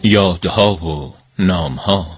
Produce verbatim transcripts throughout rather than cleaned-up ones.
یادها و نامها.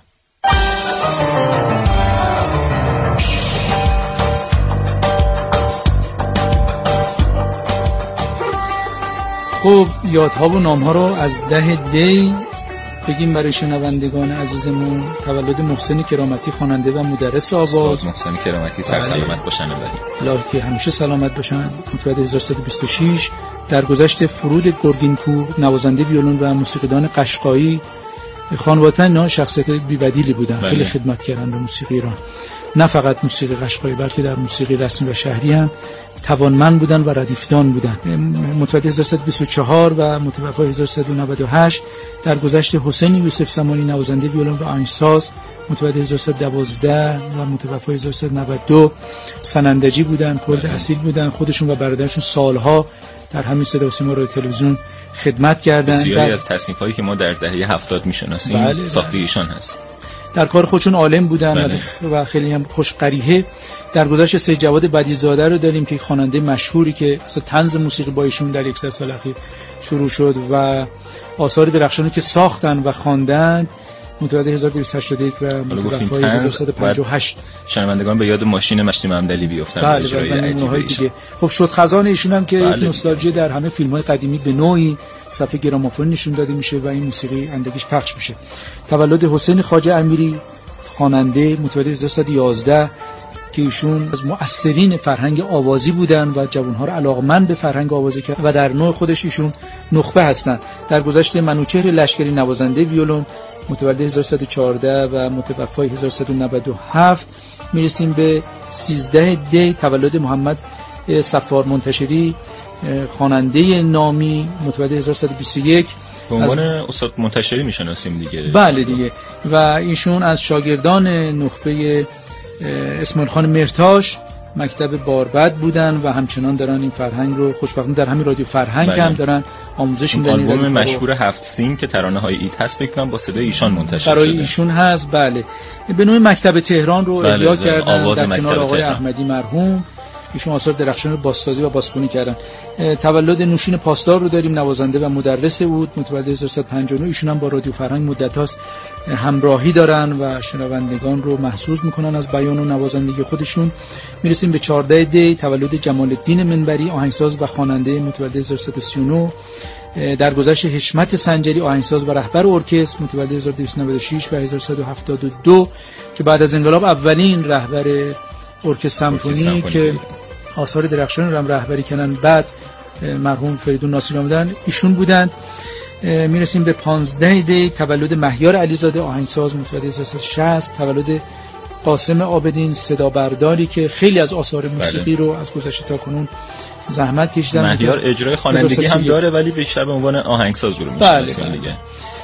خب یادها و نامها رو از ده دی بگیم برای شنوندگان عزیزمون. تولد محسن کرامتی خواننده و مدرس آواز. استاد محسن کرامتی سر سلامت باشن ولی الله که همیشه سلامت باشن. متولد هزار و سیصد و بیست و شش. در گذشت فرود گرگینپور نوازنده ویولون و موسیقیدان قشقایی. خانواده‌اش اینا شخصیت بی‌بدیلی بودن. خیلی خدمت کردن به موسیقی ایران، نه فقط موسیقی قشقایی بلکه در موسیقی رسمی و شهری هم توانمند بودن و ردیفدان بودن. متولد هزار و سیصد و بیست و چهار و متوفی هزار و سیصد و نود و هشت. در گذشت حسین یوسف زمانی نوازنده ویولون و آهنگساز. متولد هزار و سیصد و دوازده و متوفی هزار و سیصد و نود و دو. سنندجی بودن، کرد اصیل بودن. خودشون و برادرشون سالها در همین صدا و سیما رادیو تلویزیون خدمت کردند. بسیاری از تصنیف‌هایی که ما در دهه هفتاد می‌شناسیم بله ساخته ایشان هست. در کار خودشون عالم بودن بله. و خیلی هم خوش قریحه. در گذشت سید جواد بدیع‌زاده رو داریم که خواننده مشهوری که اصلا طنز موسیقی با ایشون در یک سال اخیر شروع شد و آثار درخشانی که ساختن و خواندند. متولد هزار و دویست و هشتاد و یک و متوفی هزار و سیصد و پنجاه و هشت. شنوندگان به یاد ماشین مشتی ممدلی بیفتن بله اجرای عجیبه دیگه. خب شد خزان ایشون هم که بله. نوستالژی در همه فیلم‌های قدیمی به نوعی صفحه گرامافون نشون داده میشه و این موسیقی اندگیش پخش میشه. تولد حسین خواجه امیری خواننده متولد هزار و سیصد و یازده که ایشون از مؤثرین فرهنگ آوازی بودن و جوانها رو علاقمند به فرهنگ آوازی کرد و در نوع خودش ایشون نخبه هستند. در گذشت منوچهر لشکری نوازنده ویولون متولد هزار و سیصد و چهارده و متوفی هزار و سیصد و نود و هفت. میرسیم به سیزده دی تولد محمد صفار منتشری خواننده نامی متولد هزار و سیصد و بیست و یک. به عنوان استاد منتشری میشناسیم دیگه. بله دیگه. و ایشون از شاگردان نخبه اسماعیل خان مرتاش مکتب باربد بودن و همچنان دارن این فرهنگ رو خوشبختانه در همین رادیو فرهنگ بله. هم دارن آموزش میدن. آلبوم مشهور هفت سین که ترانه های ایت هست فکر کنم با صدای ایشان منتشر شده. برای ایشون هست بله. به نوع مکتب تهران رو بله احیا کردن در کنار آقای تهران. احمدی مرحوم. ایشون آثار درخشان رو بازسازی و بازخوانی کردن. تولد نوشین پاسدار رو داریم، نوازنده و مدرس بود، متولد هزار و سیصد و پنجاه و نه. ایشون هم با رادیو فرهنگ مدت هاست همراهی دارن و شنوندگان رو محظوظ میکنن از بیان و نوازندگی خودشون. میرسیم به چهارده دی تولد جمال الدین منبری آهنگساز و خواننده متولد هزار و سیصد و سی و نه. در گذشت حشمت سنجری آهنگساز و رهبر ارکستر متولد هزار و دویست و نود و شش و هزار و سیصد و هفتاد و دو که بعد از انقلاب اولین رهبر ارکستر سمفونی که آثار درخشان رو هم رهبری کردن بعد مرحوم فریدون ناصری آمدن ایشون بودند. میرسیم به پانزده دی تولد مهیار علیزاده آهنگساز متولد هزار و سیصد و شصت. تولد قاسم عابدین صدا برداری که خیلی از آثار موسیقی بله. رو از گذشته تا کنون زحمت کشیدن. مهیار اجرای خوانندگی هم داره ولی بیشتر به عنوان آهنگساز رو میشناسیم بله. دیگه.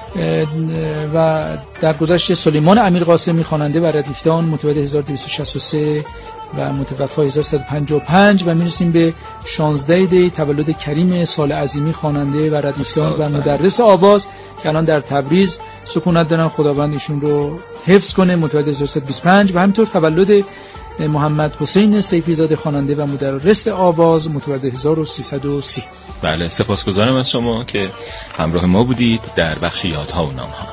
و در گذشته سلیمان امیر قاسمی خواننده و ردیفدان متولد هزار و دویست و شصت و سه و متوفی هزار و سیصد و پنجاه و پنج. و میرسیم به شانزده دی تولد کریم سال عظیمی خواننده و ردیفدان و مدرس آواز که الان در تبریز سکونت دارن. خداوند ایشون رو حفظ کنه. متولد هزار و سیصد و بیست و پنج. و همینطور تولد محمد حسین سیفی زاده خواننده و مدرس آواز متولد هزار و سیصد و سی. بله سپاسگزارم از شما که همراه ما بودید در بخش یادها و نامها.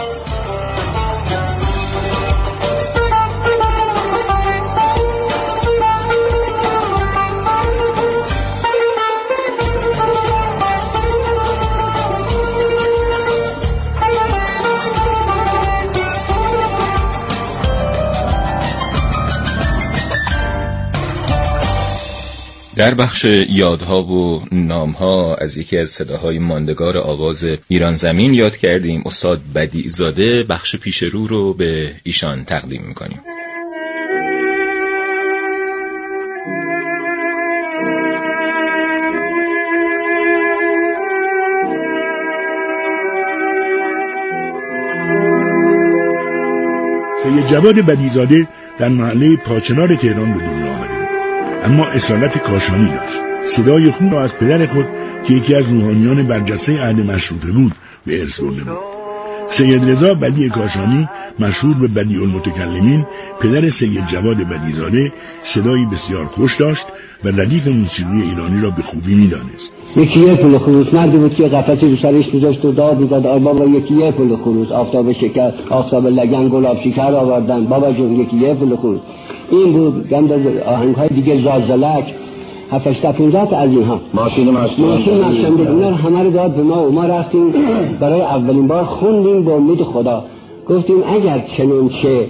در بخش یادها و نامها از یکی از صداهای ماندگار آواز ایران زمین یاد کردیم. استاد بدیع‌زاده بخش پیش رو رو به ایشان تقدیم میکنیم. سید جواد بدیع‌زاده در محله پاچنار تهران به دنیا آمد، اما اصالت کاشانی داشت. صدای خوب را از پدر خود که یکی از روحانیان برجسته عهد مشروطه بود به ارث برده بود. سید رضا بدیع کاشانی مشهور به بدیع المتکلمین، پدر سید جواد بدیع‌زاده، صدایی بسیار خوش داشت و ردیف موسیقی ایرانی را به خوبی می‌دانست. یکی یه پول خروس مردی بود که قفسی رو سرش می‌ذاشت و داد می‌زد آی بابا یکی یه پول خروس، آفتاب شکر، آفتاب لگن، گلاب شکر آوردن، بابا جون یکی یه پول خروس. این بود گند آهنگ‌های دیگه، زازلک، هفتش پونزده تا از اینها. ماشین ماشین ماشین ماشین اینا رو همه رو داد به ما و ما رفتیم برای اولین بار خوندیم با امید خدا. گفتیم اگر چنانچه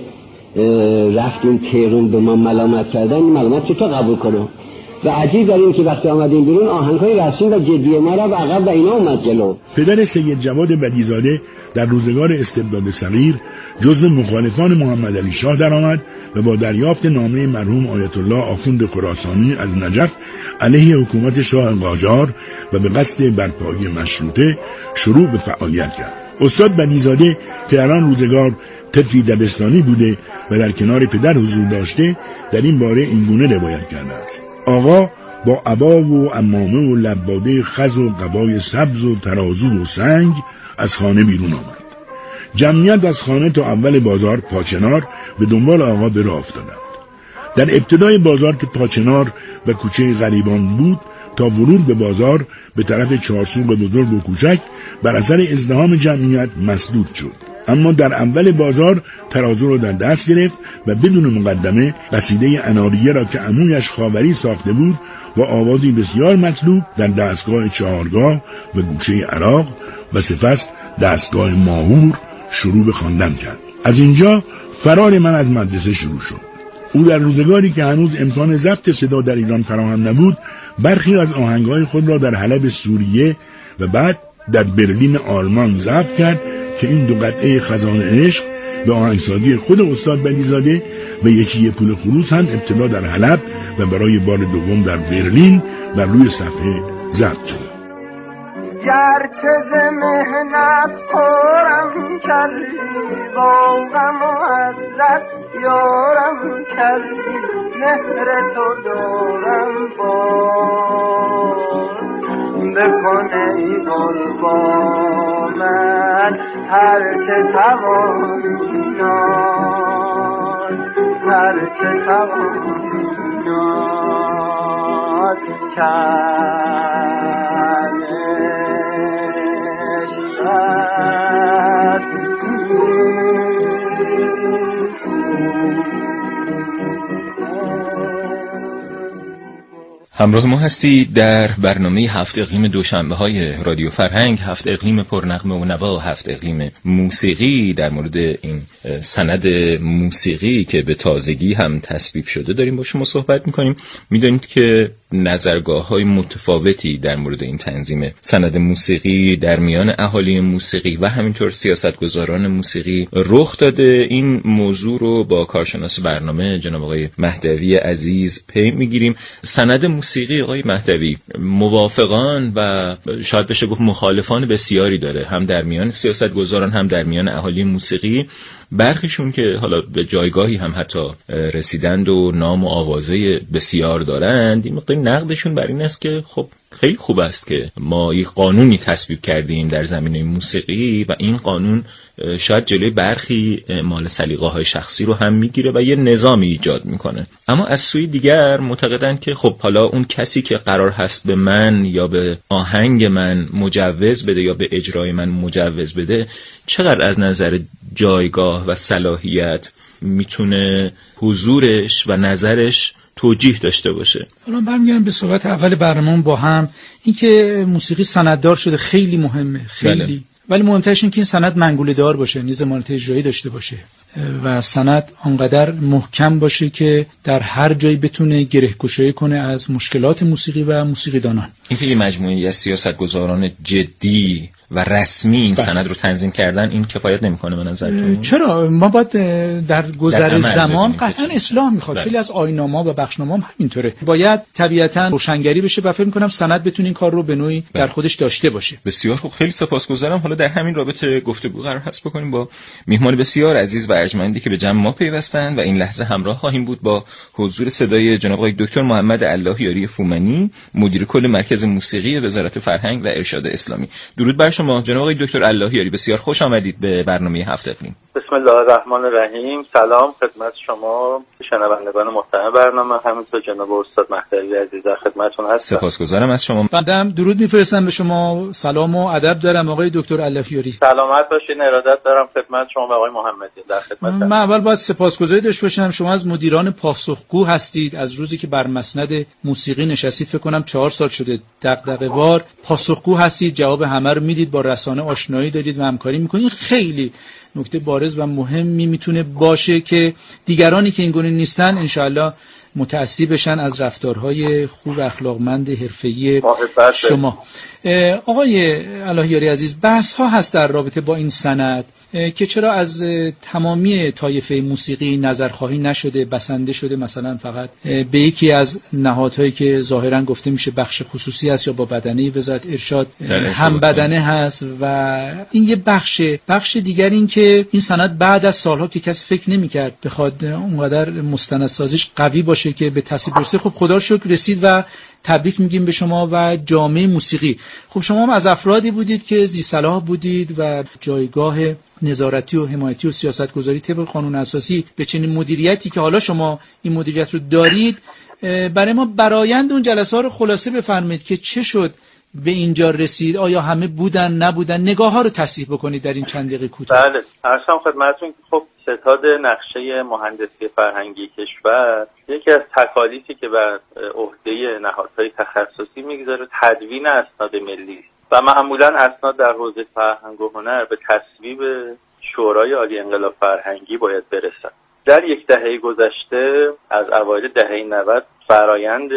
رفتیم تهران به ما ملامت کردن، این ملامت چطور قبول کنم؟ و عجیب در این که وقتی آمدیم بیرون آهنگ‌های رسمی و جدی ما را به عقب و اینا اومد جلو. پدر سید جواد بدیزاده در روزگار استبداد صغیر جزو مخالفان محمد علی شاه درآمد و با دریافت نامه مرحوم آیت الله آخوند خراسانی از نجف علیه حکومت شاه قاجار و به قصد برپایی مشروطه شروع به فعالیت کرد. استاد بدیزاده که در آن روزگار طفلی دبستانی بوده و در کنار پدر حضور داشته، در این باره اینگونه روایت کرده است: آقا با عبا و عمامه و لباده خز و قبای سبز و ترازو و سنگ از خانه بیرون آمد. جمعیت از خانه تا اول بازار پاچنار به دنبال آقا به راه افتادند. در ابتدای بازار که پاچنار و کوچه غریبان بود تا ورود به بازار به طرف چهارسوق بزرگ و کوچک بر اثر ازدحام جمعیت مسدود شد. اما در اول بازار ترازو را در دست گرفت و بدون مقدمه قصیده اناریه را که عمویش خاوری ساخته بود با آوازی بسیار مطلوب در دستگاه چهارگاه و گوشه عراق و سپس دستگاه ماهور شروع به خواندن کرد. از اینجا فرار من از مدرسه شروع شد. او در روزگاری که هنوز امکان ضبط صدا در ایران فراهم نبود، برخی از آهنگهای خود را در حلب سوریه و بعد در برلین آلمان ضبط کرد که این دو قطعه خزانه عشق به آهنگسازی خود استاد بدیزاده و یکی یه پول خروس هم ابتدا در حلب و برای بار دوم در برلین بر روی صفحه ضبط شد. گرچه ز مهنت خورم کردی، با غم و عزت یارم کردی، مهر تو دارم باز بکنه ای گل با من، هر چه توانی ناز، هر چه توانی ناز کرد. همراه ما هستی در برنامه هفت اقلیم دوشنبه های رادیو فرهنگ، هفت اقلیم پرنغمه و نوا، هفت اقلیم موسیقی. در مورد این سند موسیقی که به تازگی هم تصویب شده داریم با شما صحبت میکنیم. میدونید که نظرگاه های متفاوتی در مورد این تنظیم سند موسیقی در میان اهالی موسیقی و همینطور سیاستگزاران موسیقی رخ داده. این موضوع رو با کارشناس برنامه جناب آقای مهدوی عزیز پی میگیریم. سند موسیقی آقای مهدوی موافقان و شاید بشه گفت مخالفان بسیاری داره، هم در میان سیاستگزاران هم در میان اهالی موسیقی. برخیشون که حالا به جایگاهی هم حتی رسیدند و نام و آوازه بسیار دارند، این مقدار نقدشون بر این است که خب خیلی خوب است که ما یک قانونی تصویب کردیم در زمینه موسیقی و این قانون شاید جلوی برخی اعمال سلیقه‌های شخصی رو هم میگیره و یه نظامی ایجاد میکنه. اما از سوی دیگر معتقدند که خب حالا اون کسی که قرار هست به من یا به آهنگ من مجوز بده یا به اجرای من مجوز بده، چقدر از نظر جایگاه و صلاحیت میتونه حضورش و نظرش توجیه داشته باشه. حالا برمیگردم به صحبت اول برنامه با هم، اینکه موسیقی سنددار شده خیلی مهمه، خیلی بله. ولی مهمترش این که این سند منگوله دار باشه، یعنی ضمانت اجرایی داشته باشه و سند آنقدر محکم باشه که در هر جایی بتونه گره‌گشایی کنه از مشکلات موسیقی و موسیقیدانان. اینکه یه مجموعه از سیاستگزاران جدی و رسمی این بله. سند رو تنظیم کردن این کفایت نمیکنه به نظرتون؟ چرا؟ ما باید در گذر زمان قطعا اصلاح میخواد. بله. خیلی از آیین‌نامه‌ها و بخشنامه‌ها هم همینطوره. باید طبیعتاً روشنگری بشه و فکر می‌کنم سند بتونه این کار رو به نوعی بله. در خودش داشته باشه. بسیار خوب، خیلی سپاسگزارم. حالا در همین رابطه گفتگو قرار هست بکنیم با میهمان بسیار عزیز و ارجمندی که به جمع ما پیوستن و این لحظه همراه خواهیم بود با حضور صدای جناب آقای دکتر محمد اللهیاری فومنی، مدیر کل مرکز موسیقی وزارت فرهنگ و ارشاد اسلامی. درود بر شما جناب آقای دکتر اللهیاری، بسیار خوش آمدید به برنامه هفت اقلیم. بسم الله الرحمن الرحیم. سلام خدمت شما شنوندگان محترم برنامه، همینطور جناب استاد مهدوی عزیز در خدمتتون هستم. سپاسگزارم از شما. بنده درود میفرستم به شما، سلام و ادب دارم آقای دکتر علفیاری. سلامت باشین، ارادت دارم خدمت شما و آقای محمدی در خدمت. من اول باید سپاسگزاری داشته باشم، شما از مدیران پاسخگو هستید. از روزی که بر مسند موسیقی نشستید فکر کنم چهار سال شده دغدغه‌وار پاسخگو هستید، جواب همه رو میدید، با رسانه آشنایی دارید و همکاری میکنید. خیلی نکته بارز و مهمی میتونه باشه که دیگرانی که اینگونه نیستن انشاءالله متأثر بشن از رفتارهای خوب اخلاقمند حرفه‌ای شما. آقای الهیاری عزیز، بحث ها هست در رابطه با این سند که چرا از تمامی طایفه موسیقی نظرخواهی نشده، بسنده شده مثلا فقط به یکی از نهادهایی که ظاهرا گفته میشه بخش خصوصی است یا با بدنه وزارت ارشاد هم بدنه هست و این یه بخش بخش دیگر این که این سند بعد از سالها که کسی فکر نمی‌کرد بخواد اونقدر مستندسازیش قوی باشه که به تصویب برسه، خب خدا رو شکر رسید و تبریک میگیم به شما و جامعه موسیقی. خب شما هم از افرادی بودید که ذی صلاح بودید و جایگاه نظارتی و حمایتی و سیاستگذاری طبق قانون اساسی به چنین مدیریتی که حالا شما این مدیریت رو دارید، برای ما برآیند اون جلسه ها رو خلاصه بفرمایید که چه شد به اینجا رسید، آیا همه بودن نبودن، نگاه ها رو تصحیح بکنید در این چند دقیقه کوتاه. بله، عرضم خدمتتون خب ستاد نقشه مهندسی فرهنگی کشور یکی از تکالیفی که بر عهده نهادهای تخصصی میگذاره تدوین اسناد ملی و معمولا اسناد در حوزه فرهنگ و هنر به تصویب شورای عالی انقلاب فرهنگی باید برسند. در یک دهه گذشته از اوایل دهه نود فرایند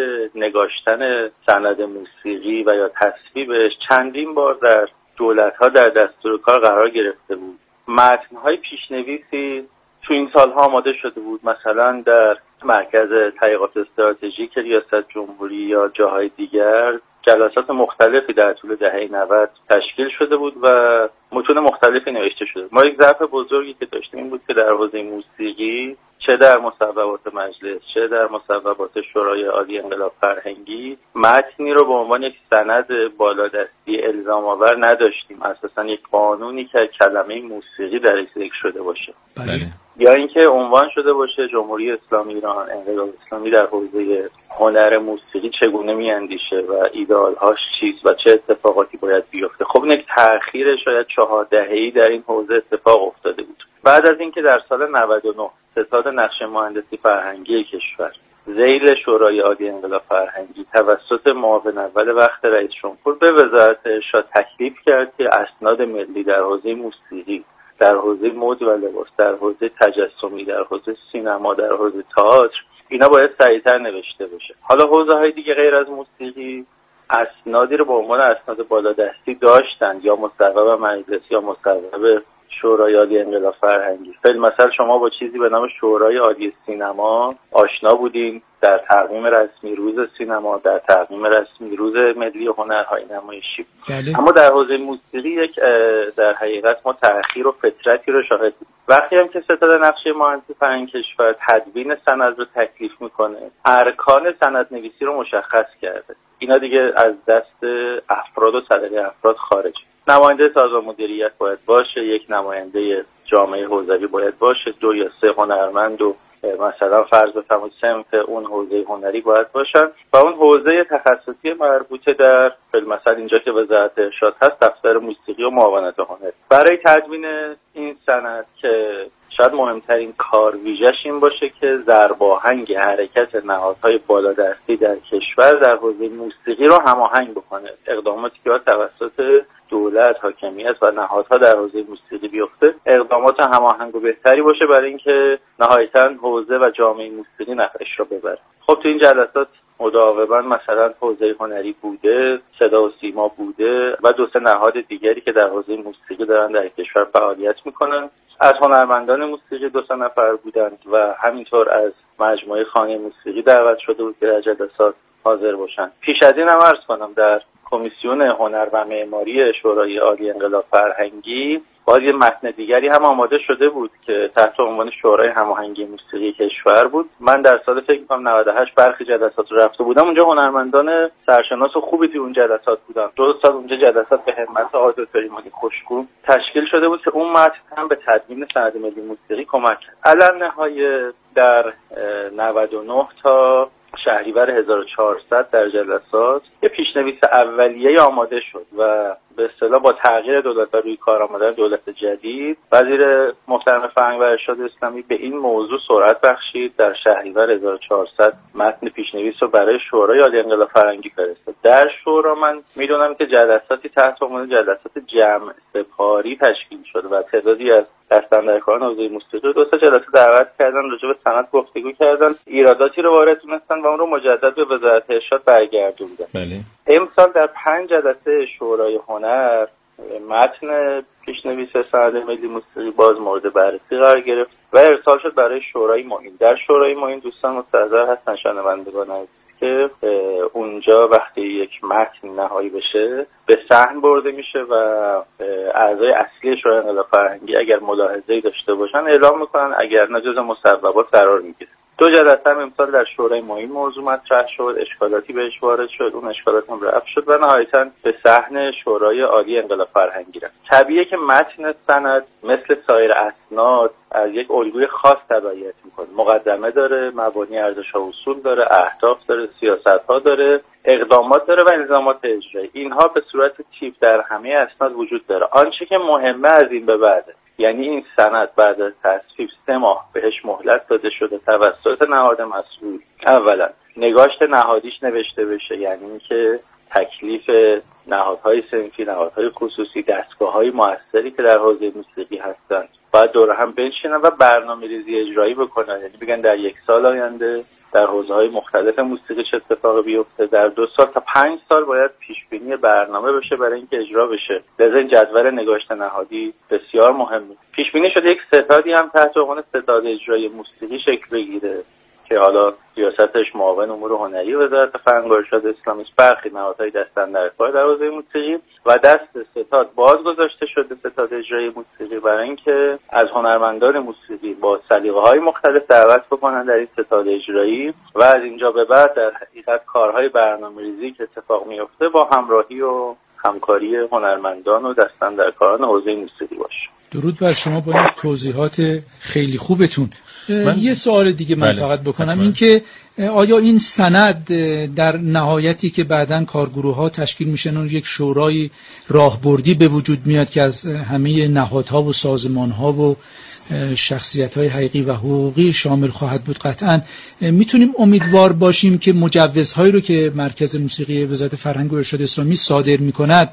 نگاشتن سند موسیقی و یا تصویبش چندین بار در دولت‌ها در دستور کار قرار گرفته بود. متن‌های پیشنویسی تو این سال‌ها آماده شده بود، مثلا در مرکز تحقیقات استراتژیک ریاست جمهوری یا جاهای دیگر جلسات مختلفی در طول دهه نود تشکیل شده بود و متون مختلفی نوشته شده. ما یک ضعف بزرگی که داشتیم این بود که در حوزه موسیقی چه در مصوبات مجلس چه در مصوبات شورای عالی انقلاب فرهنگی متنی رو به عنوان یک سند بالادستی الزام آور نداشتیم، اساسا یک قانونی که کلمه موسیقی درش ذکر شده باشه. بله. یا اینکه عنوان شده باشه جمهوری اسلامی ایران، انقلاب اسلامی در حوزه هنر موسیقی چگونه میاندیشه و ایدئال‌هاش چیست و چه اتفاقاتی باید بیفته. خب یک تأخیر شاید چهار دهه‌ای در این حوزه اتفاق افتاده بود. بعد از اینکه در سال نود و نه ستاد نقشه مهندسی فرهنگی کشور ذیل شورای عالی انقلاب فرهنگی توسط معاون اول وقت رئیس جمهور به وزارت ارشاد تکلیف کرد که اسناد ملی در حوزه موسیقی، در حوزه مد و لباس، در حوزه تجسمی، در حوزه سینما، در حوزه تئاتر اینا باید سریعتر نوشته بشه. حالا حوزه‌های دیگه غیر از موسیقی اسنادی رو به عنوان اسناد بالادستی داشتند، یا مصوب مجلس یا مصوب شورای عالی انقلاب فرهنگی. مثلا شما با چیزی به نام شورای عالی سینما آشنا بودین در تقویم رسمی روز سینما، در تقویم رسمی روز ملی هنرهای نمایشی. بله. اما در حوزه موسیقی یک در حقیقت ما تأخیر و فترتی رو شاهد بودیم. وقتی هم که ستاد نقشه مهندسی فرهنگی کشور تدوین سند رو تکلیف میکنه، ارکان سند نویسی رو مشخص کرده. اینا دیگه از دست افراد و صدقه افراد خارج. نماینده سازمان مدیریت باید باشه، یک نماینده جامعه حوزوی باید باشه، دو یا سه هنرمند و مثلا فرض بفرمایید صنف اون حوزه هنری باید باشن و اون حوزه تخصصی مربوطه در مثلا اینجا که وزارت ارشاد هست دفتر موسیقی و معاونت هنر. برای تدوین این سند که شاید مهمترین کار ویژه‌ش این باشه که ضرباهنگ حرکت نهادهای بالادستی در کشور در حوزه موسیقی رو هماهنگ بکنه. اقداماتی که توسط دولت، حاکمیت و نهادها در حوزه موسیقی بیفته اقدامات هماهنگ و بهتری باشه برای اینکه نهایتاً حوزه و جامعه موسیقی نفعش رو ببره. خب تو این جلسات مداوما مثلا حوزه هنری بوده، صدا و سیما بوده و دو سه نهاد دیگری که در حوزه موسیقی دارن در کشور فعالیت میکنن. از هنرمندان موسیقی دو سه نفر بودند و همینطور از مجموعه خانه موسیقی دعوت شده بود که در جلسات حاضر باشن. پیش از این هم عرض کنم در کمیسیون هنر و معماری شورای عالی انقلاب فرهنگی باز یه متن دیگری هم آماده شده بود که تحت عنوان شورای هماهنگی موسیقی کشور بود. من در سال فکر می‌کنم نود و هشت برخی جلسات رو رفته بودم اونجا، هنرمندان سرشناس و خوبی توی اون جلسات بودن. دو سال اونجا جلسات به همت آقای دکتر ایمانی خوشگو تشکیل شده بود که اون متن هم به تدوین سند ملی موسیقی کمک کرد. علالنهایه در نود و نه تا شهریور هزار و چهارصد در جلسات یه پیشنویس اولیه آماده شد و به اصطلاح با تغییر دولت و روی کار آمدن دولت جدید، وزیر محترم فرهنگ و ارشاد اسلامی به این موضوع سرعت بخشید. در شهریور هزار و چهارصد متن پیشنویس رو برای شورای عالی انقلاب فرهنگی فرستاد. در شورا من میدونم که جلساتی تحت عنوان جلسات جمع سپاری تشکیل شد و تعدادی از دستاندرکاران حوزه موسیقی دو تا جلسه دعوت کردن، راجع به سند گفتگو کردن، ایراداتی رو وارد دونستن و اون رو مجدد به وزارت ارشاد برگردوندن. بله. امسال در پنج جلسه شورای هنر متن پیشنویس سند ملی موسیقی باز مورد بررسی قرار گرفت و ارسال شد برای شورای معین. در شورای معین دوستان مستحضر هستن شنوندگان عزیز که اونجا وقتی یک متن نهایی بشه به صحن برده میشه و اعضای اصلی شورای انقلاب فرهنگی اگر ملاحظه‌ای داشته باشن اعلام میکنن، اگر نه جزو مصوبات قرار میگیره. دو جلسه هم امسال در شورای معین موضوع مطرح شد، اشکالاتی بهش وارد شد، اون اشکالات هم رفع شد و نهایتاً به صحن شورای عالی انقلاب فرهنگی رفت. طبیعیه که متن سند مثل سایر اسناد از یک الگوی خاص تبعیت میکنه. مقدمه داره، مبانی ارزش و اصول داره، اهداف داره، سیاست‌ها داره، اقدامات داره و الزامات اجرایی. اینها به صورت تیپ در همه اسناد وجود داره. آنچه که مهمه از این به بعده، یعنی این سند بعد از تصویب سه ماه بهش مهلت داده شده توسط نهاد مسئول. اولا نگاشت نهادیش نوشته بشه، یعنی اینکه تکلیف نهادهای صنفی، نهادهای خصوصی، دستگاه‌های مؤثری که در حوزه موسیقی هستند باید دور هم بنشینن و برنامه‌ریزی اجرایی بکنن. یعنی بگن در یک سال آینده در حوزه‌های مختلف موسیقی چه اتفاقی بیفته، در دو سال تا پنج سال باید پیشبینی برنامه بشه برای اینکه اجرا بشه. لذا این جدول نگاشت نهادی بسیار مهمه. پیشبینی شده یک ستادی هم تحت عنوان ستاد اجرایی موسیقی شکل بگیره که حالا ریاستش معاون امور هنری وزارت فرهنگ و ارشاد اسلامی است، برخی نهادهای دستاندرکار در حوزه موسیقی و دست ستاد باز گذاشته شده، ستاد اجرایی موسیقی، برای اینکه از هنرمندان موسیقی با سلیقه‌های مختلف دعوت بکنن در این ستاد اجرایی و از اینجا به بعد در حقیقت کارهای برنامه‌ریزی که اتفاق میفته با همراهی و همکاری هنرمندان و دستاندرکاران حوزه موسیقی باشه. درود بر شما با این توضیحات خیلی خوبتون. من یه سوال دیگه من بله. فقط بکنم، این که آیا این سند در نهایتی که بعداً کارگروه‌ها تشکیل میشن و یک شورای راهبردی به وجود میاد که از همه نهادها و سازمان‌ها و شخصیت‌های حقیقی و حقوقی شامل خواهد بود، قطعاً میتونیم امیدوار باشیم که مجوزهایی رو که مرکز موسیقی وزارت فرهنگ و ارشاد اسلامی صادر میکند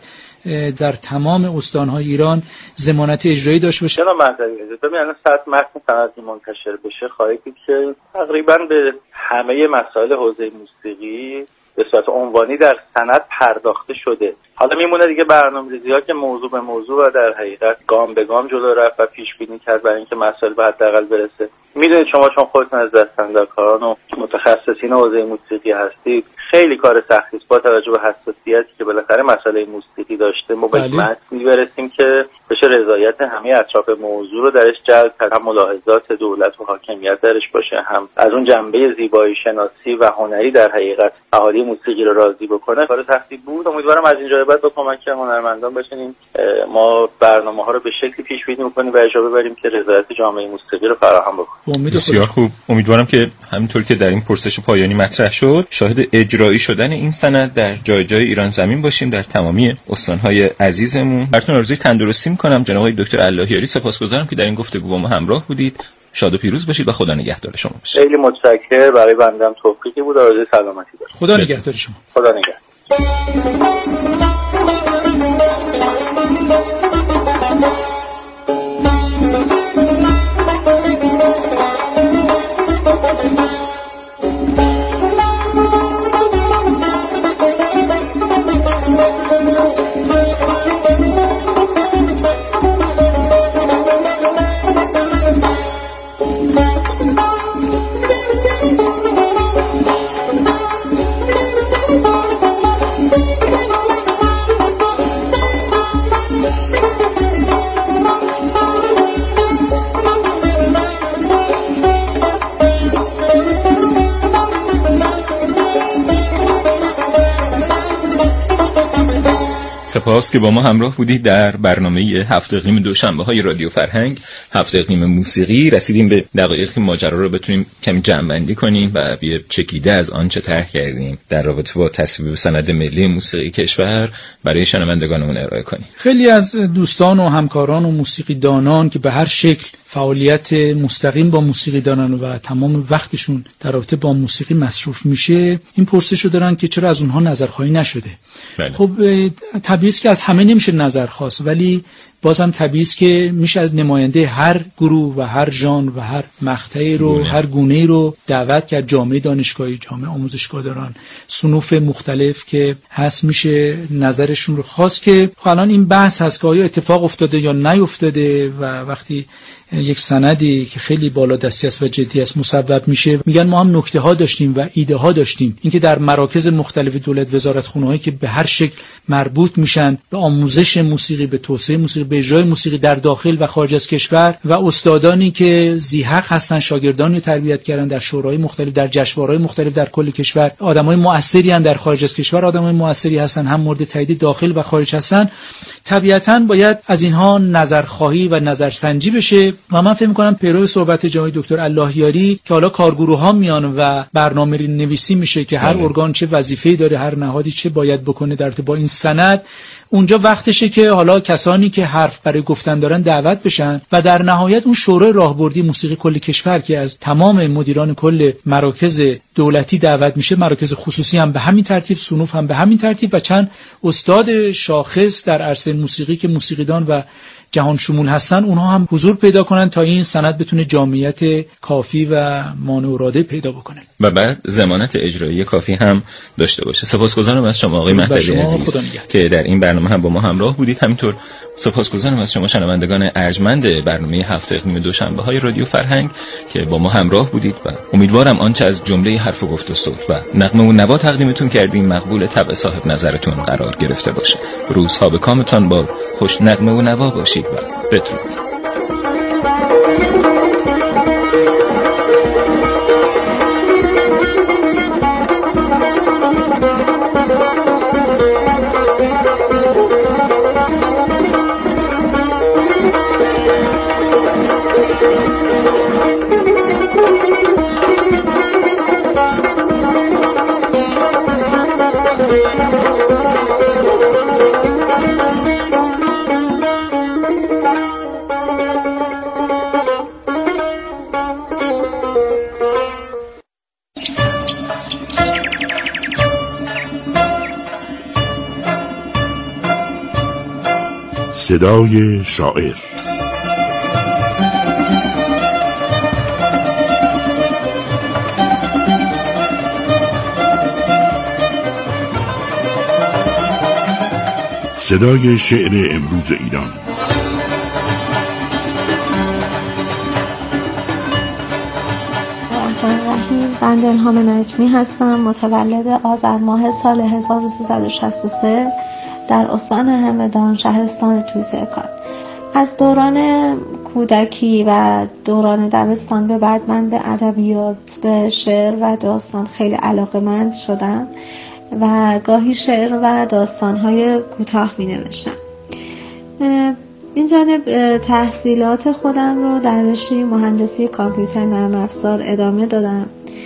در تمام استان‌های ایران ضمانت اجرایی داشته باشه. چرا مطلبی ببین الان صد متن سند منتشر بشه خواهید دید که تقریبا به همه مسائل حوزه موسیقی به صورت عنوانی در سند پرداخته شده. حالا میمونه دیگه برنامه‌ریزی‌ها که موضوع به موضوع و در حقیقت گام به گام جلو رفت و پیش بینی کرد برای اینکه مسائل به حداقل برسه. میدونید شما چون خودتون از دستاندرکاران و متخصصین حوزه موسیقی هستید، خیلی کار سختی است با توجه به حساسیتی که بالاخره مسئله موسیقی داشته. ما به متنی برسیم که بشه رضایت همه اطراف موضوع رو درش جلب کرد، هم ملاحظات دولت و حاکمیت درش باشه، هم از اون جنبه زیبایی شناسی و هنری در حقیقت اهالی موسیقی رو راضی بکنه. کار سختی بود. امیدوارم از اینجا بعد با کمک هنرمندان بتونیم ما برنامه‌ها رو به شکلی پیش بینی کنیم و اجرا ببریم که رضایت جامعه موسیقی رو فراهم بکنه. بسیار خوب. امیدوارم که همینطور که در این پرسش پایانی مطرح شد شاهد اجرایی شدن این سند در جای جای ایران زمین باشیم در تمامی استان‌های عزیزمون. براتون آرزوی تندرستی می‌کنم. جناب آقای دکتر اللهیاری سپاسگزارم که در این گفتگو با ما همراه بودید. شاد و پیروز باشید و خدا نگهدار شما باشه. خیلی متشکرم. برای بنده توفیقی بود. آرزوی سلامتی دارم. خدا نگهدار شما. خدا نگهدار. سپاس که با ما همراه بودید در برنامه هفت اقلیم دوشنبه های رادیو فرهنگ. هفت اقلیم موسیقی رسیدیم به دقایقی که ماجرا رو بتونیم کمی جمع‌بندی کنیم و یه چکیده از آنچه طرح کردیم در رابطه با تصویب سند ملی موسیقی کشور برای شنوندگانمون ارائه کنیم. خیلی از دوستان و همکاران و موسیقی دانان که به هر شکل فعالیت مستقیم با موسیقی دارن و تمام وقتشون در رابطه با موسیقی مصروف میشه، این پرسشو دارن که چرا از اونها نظرخواهی نشده. بله. خب طبیعی است که از همه نمیشه نظر خواست، ولی بازم طبیعی است که میشه از نماینده هر گروه و هر ژانر و هر مقطعی رو گونه. هر گونه‌ای رو دعوت کرد. جامعه دانشگاهی، جامعه آموزشگاه دارن، صنوف مختلف که هست، میشه نظرشون رو خواست که الان این بحث هست که آیا اتفاق افتاده یا نیفتاده. و وقتی یک سندی که خیلی بالادستی است و جدی است مصوب میشه، میگن ما هم نکته ها داشتیم و ایده ها داشتیم. اینکه در مراکز مختلف دولت، وزارتخونه‌هایی که به هر شکل مربوط میشن به آموزش موسیقی، به توسعه موسیقی، به اجرای موسیقی در داخل و خارج از کشور، و استادانی که ذی حق هستن شاگردانی رو تربیت کردن در شورای مختلف، در جشنواره‌های مختلف در کل کشور، آدمای مؤثری ان در خارج از کشور، آدمای مؤثری هستن هم مورد تایید داخل و خارج هستن. طبیعتاً باید از اینها نظرخواهی و نظرسنجی بشه. و من فکر می‌کنم پیرو صحبت جناب دکتر اللهیاری که حالا کارگروه‌ها میان و برنامه نویسی میشه که هر ارگان چه وظیفه‌ای داره، هر نهادی چه باید بکنه در ارتباط با این سند، اونجا وقتشه که حالا کسانی که حرف برای گفتن دارن دعوت بشن و در نهایت اون شورای راهبردی موسیقی کل کشور که از تمام مدیران کل مراکز دولتی دعوت میشه، مراکز خصوصی هم به همین ترتیب، صنوف هم به همین ترتیب، و چند استاد شاخص در عرصه موسیقی که موسیقیدان و جهان شمول هستن، اونها هم حضور پیدا کنن تا این سند بتونه جامعیت کافی و مانع و راده پیدا بکنه و بعد ضمانت اجرایی کافی هم داشته باشه. سپاسگزارم از شما آقای مهدوی عزیز که در این برنامه هم با ما همراه بودید. همینطور سپاسگزارم از شما شنوندگان ارجمند برنامه هفت اقلیم دوشنبه های رادیو فرهنگ که با ما همراه بودید و امیدوارم آنچه از جمله حرف و گفت و صوت و نغمه و نوا تقدیمتون کردیم مقبول طبع صاحب نظرتون قرار گرفته باشه. روزها به کامتان با خوش نغمه و نوا باشید و بدرود. صدای شاعر. صدای شعر امروز ایران. بنده الهام نجمی هستم، متولد آذر ماه سال هزار و سیصد و شصت و سه در استان همدان، شهرستان توزیکان. از دوران کودکی و دوران دبستان به بعد من به ادبیات، به شعر و داستان خیلی علاقه‌مند شدم و گاهی شعر و داستان‌های کوتاه می‌نوشتم. این جانب تحصیلات خودم رو در رشته مهندسی کامپیوتر نرم افزار ادامه دادم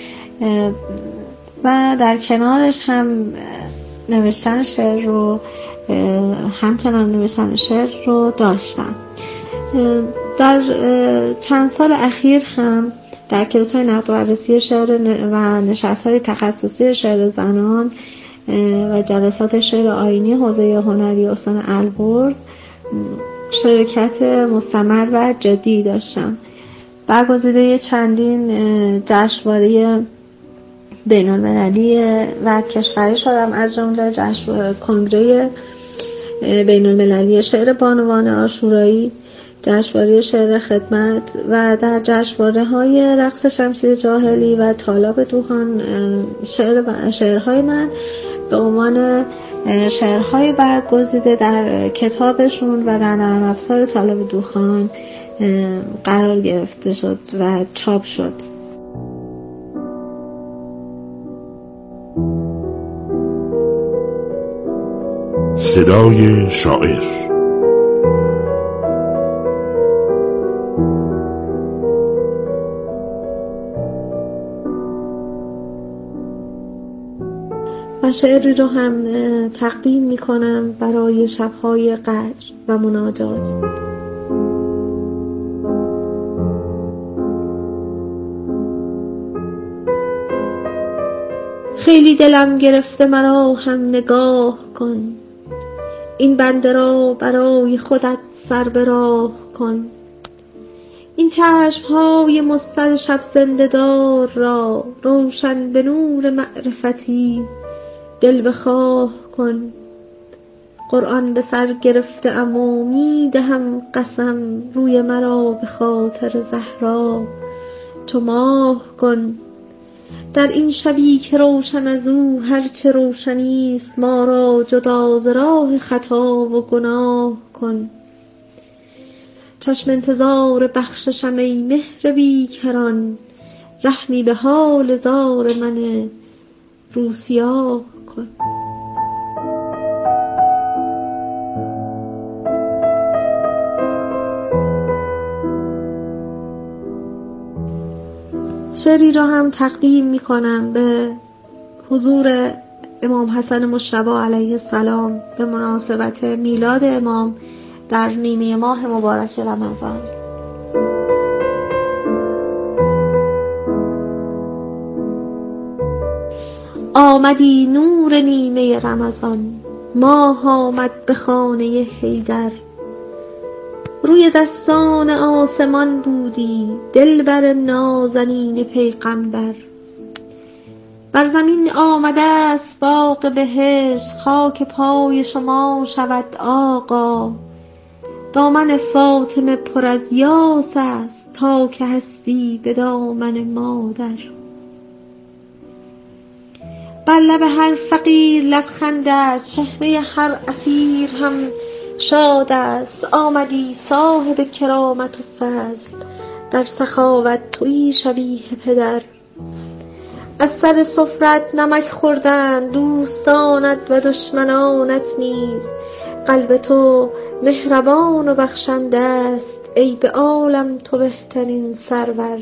و در کنارش هم نوشتن شعر رو همچنان نوشتن شعر رو داشتم. در چند سال اخیر هم در کلاس‌های نقد و بررسی شعر و نشست‌های تخصصی شعر زنان و جلسات شعر آیینی حوزه هنری استان البرز شرکت مستمر و جدی داشتم. برگزیده چندین جشنواره بین‌المللی و کشوری شدم، از جمله جشنواره کنگره بین‌المللی شعر بانوان عاشورایی، جشنواره شعر خدمت و در جشنواره‌های رقص شمشیر جاهلی و طالاب دوخان شعر و شعرهای من به عنوان شعرهای برگزیده در کتابشون و در نرم افزار طالاب دوخان قرار گرفته شد و چاپ شد. صدای شاعر. و شعری رو هم تقدیم می کنم برای شب‌های قدر و مناجات. خیلی دلم گرفته مرا هم نگاه کن، این بنده را برای خودت سر به راه کن. این چشم‌های مضطر شب زنده دار را روشن به نور معرفتی دل بخواه کن. قرآن به سر گرفته ام و می دهم قسم، روی مرا به خاطر زهرا تو ماه کن. در این شبی که روشن از او هرچه روشنیست، ما را جدا ز راه خطا و گناه کن. چشم انتظار بخششم ای مهر بیکران، رحمی به حال زار من روسیاه کن. شعری را هم تقدیم می کنم به حضور امام حسن مجتبی علیه السلام به مناسبت میلاد امام در نیمه ماه مبارک رمضان. آمدی نور نیمه رمضان، ماه آمد به خانه حیدر. روی دستان آسمان بودی دلبر نازنین پیغمبر. بر زمین آمده است باغ بهشت، خاک پای شما شود آقا. دامن فاطمه پر از یاس است، تا که هستی به دامن مادر. بر لب هر فقیر لبخند است، چهره هر اسیر هم شاد است. آمدی صاحب کرامت و فضل، در سخاوت تویی شبیه پدر. از سر سفرت نمک خوردند دوستانت و دشمنانت نیز. قلب تو مهربان و بخشنده است، ای به عالم تو بهترین سرور.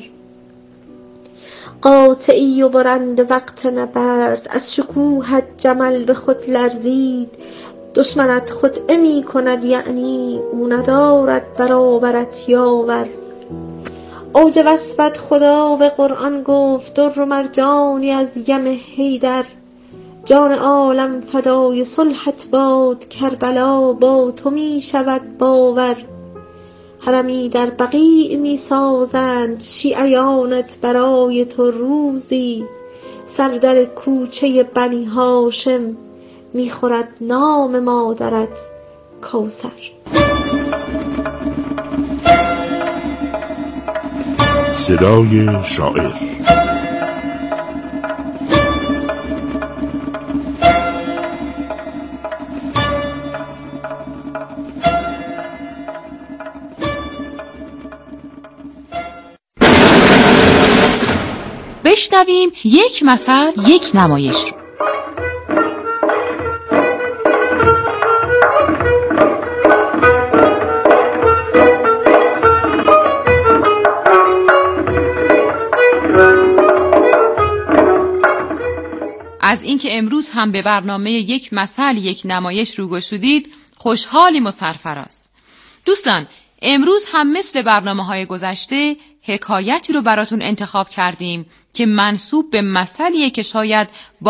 قاطعی و برند وقت نبرد، از شکوهت جمل به خود لرزید. دشمنت خدعه می کند یعنی او ندارد برابرت یاور. اوج وصفت خدا به قرآن گفت، در و مرجانی از یم حیدر. جان عالم فدای صلحت باد، کربلا با تو می شود باور. حرمی در بقیع می سازند شیعیانت برای تو روزی. سردر کوچه بنی هاشم می خورد نام مادرت کوثر. صدای شاعر. بشنویم یک مثل یک نمایش رو. از اینکه امروز هم به برنامه یک مثل یک نمایش رو گشودید خوشحالیم و سرفراز. دوستان، امروز هم مثل برنامه‌های گذشته حکایتی رو براتون انتخاب کردیم که منسوب به مثلیه که شاید با